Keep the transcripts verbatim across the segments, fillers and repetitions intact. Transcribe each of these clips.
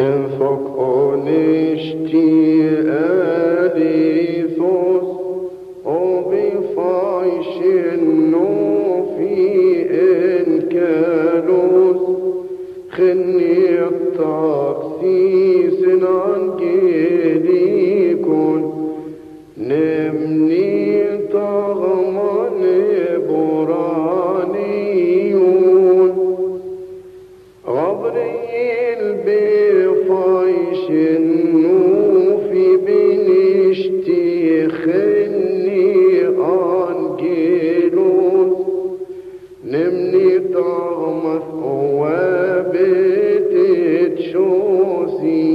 Enfok onishti alithos وبفايشن في انكالوس خني التقسيس عن جديكون نمني طغمان برانيون غبريل بفايشن في بنشتي خني أنجيلوس نمني طغمث وابتت شوسي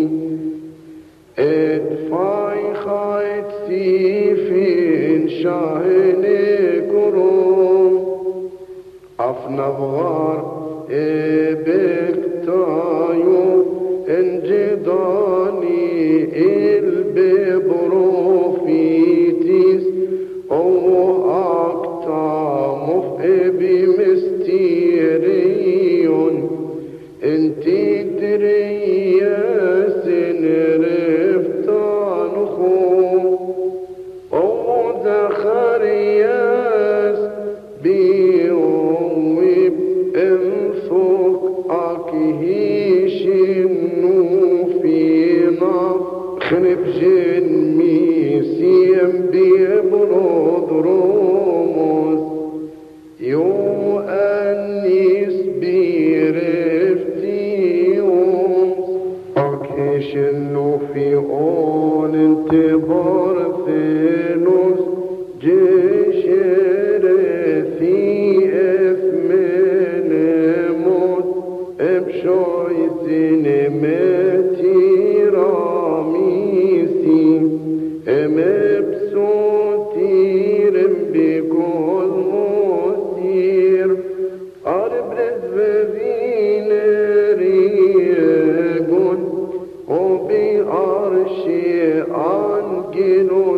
ادفعي خايت سيفين شاهن كروم أفنفغار ابكتايو انجداني الببروفيتيس او اكتامف بمستيريون انتي درياس رفتان خو او زخرياس بيوم انفق اكهيشنو فينا خنب جن ميسيم بيبرد روموس يو انيس بيرفتيوم اكهيشنو في اون انتبار ثينوس جيشر في اثمن موت ابشوي سينمتي راميسي امبسوتير بكل مستير اربرز بذين ريقون وبأرشي انجلون